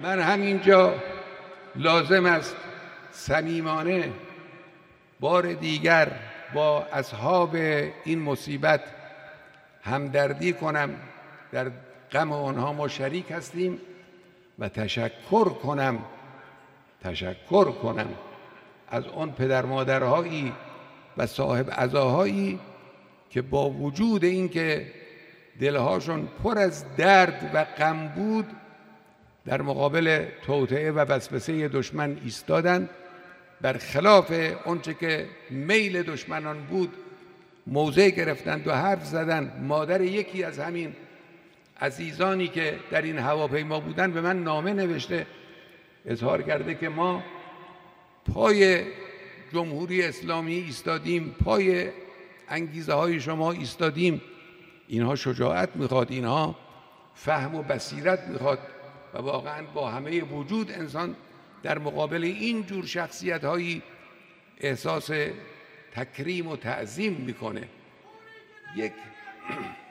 من همینجا لازم است صمیمانه بار دیگر با اصحاب این مصیبت همدردی کنم. در غم آنها ما شریک هستیم و تشکر کنم از آن پدر مادرهایی و صاحب عزاهایی که با وجود اینکه دلهاشون پر از درد و غم بود در مقابل توطئه و وسوسه دشمن ایستادند، برخلاف آنچه که میل دشمنان بود موضع گرفتند و حرف زدند. مادر یکی از همین عزیزانی که در این هواپیما بودند به من نامه نوشته، اظهار کرده که ما پای جمهوری اسلامی ایستادیم، پای انگیزه های شما ایستادیم. اینها شجاعت میخواد، اینها فهم و بصیرت میخواد و واقعا با همه وجود انسان در مقابل این جور شخصیت هایی احساس تکریم و تعظیم میکنه. یک